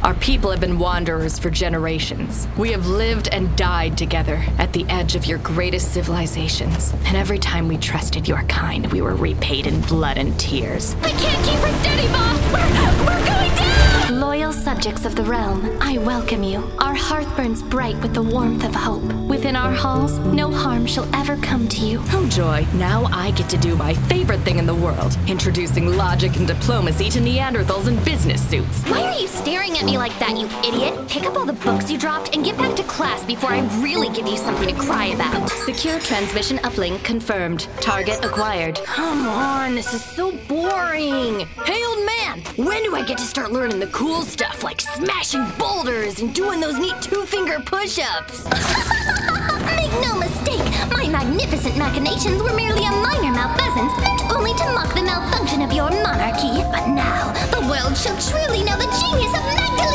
Our people have been wanderers for generations. We have lived and died together at the edge of your greatest civilizations. And every time we trusted your kind, we were repaid in blood and tears. I can't keep her steady, boss! We're going down! Loyal subjects of the realm, I welcome you. Our hearth burns bright with the warmth of hope. Within our halls, no harm shall ever come to you. Oh joy, now I get to do my favorite thing in the world, introducing logic and diplomacy to Neanderthals in business suits. Why are you staring at me like that, you idiot? Pick up all the books you dropped and get back to class before I really give you something to cry about. Secure transmission uplink confirmed. Target acquired. Come on, this is so boring. Hey, old man, when do I get to start learning the cool stuff like smashing boulders and doing those neat two-finger push-ups? Make no mistake, my magnificent machinations were merely a minor malfeasance meant only to mock the malfunction of your monarchy. But now, the world shall truly know the genius of Magdalene!